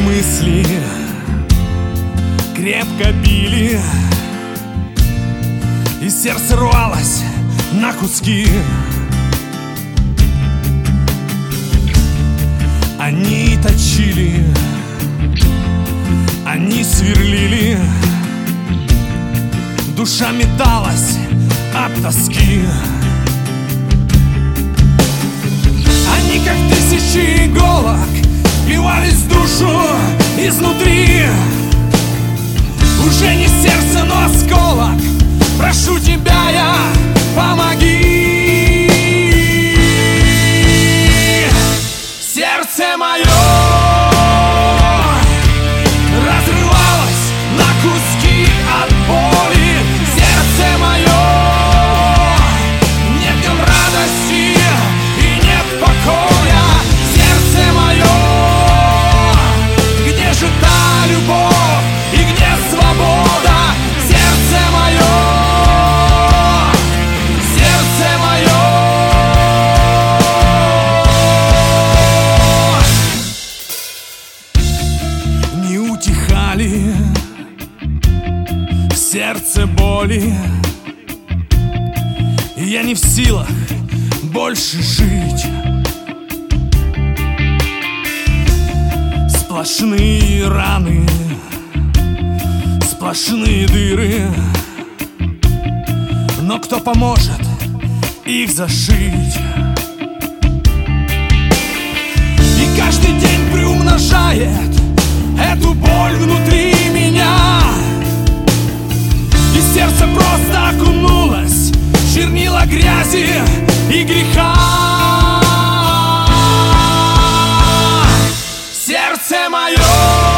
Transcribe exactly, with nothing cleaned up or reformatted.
мысли крепко били, и сердце рвалось на куски. Они точили, они сверлили, душа металась от тоски. Они, как тысячи иголок, впивались в душу изнутри. Уже не сердце, но осколок. Прошу тебя, я, помоги. Сердце мое разрывалось на куски от боли. Сердце мое, нет в нем радости и нет покоя. Сердце мое, где же та любовь и где свобода? Сердце мое, сердце мое. Не утихали в сердце боли, и я не в силах больше жить. Сплошные раны, сплошные дыры, но кто поможет их зашить? И каждый день приумножает эту боль внутри меня, и сердце просто окунулось в чернила грязи и греха. Сердце мое